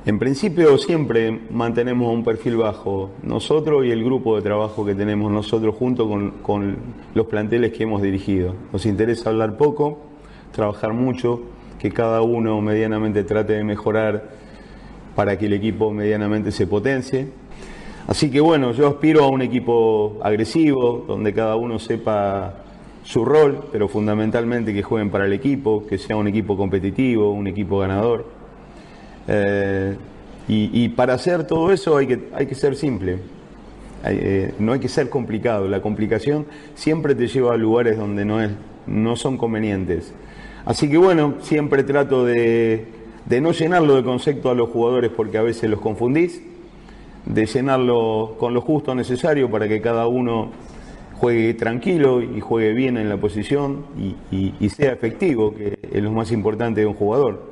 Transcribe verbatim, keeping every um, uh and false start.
En principio siempre mantenemos un perfil bajo, nosotros y el grupo de trabajo que tenemos nosotros junto con, con los planteles que hemos dirigido. Nos interesa hablar poco, trabajar mucho, que cada uno medianamente trate de mejorar para que el equipo medianamente se potencie. Así que bueno, yo aspiro a un equipo agresivo, donde cada uno sepa su rol, pero fundamentalmente que jueguen para el equipo, que sea un equipo competitivo, un equipo ganador. Eh, y, y para hacer todo eso hay que, hay que ser simple, hay, eh, no hay que ser complicado. La complicación siempre te lleva a lugares donde no, es, no son convenientes. Así que bueno, siempre trato de, de no llenarlo de concepto a los jugadores porque a veces los confundís, de llenarlo con lo justo necesario para que cada uno juegue tranquilo y juegue bien en la posición y, y, y sea efectivo, que es lo más importante de un jugador.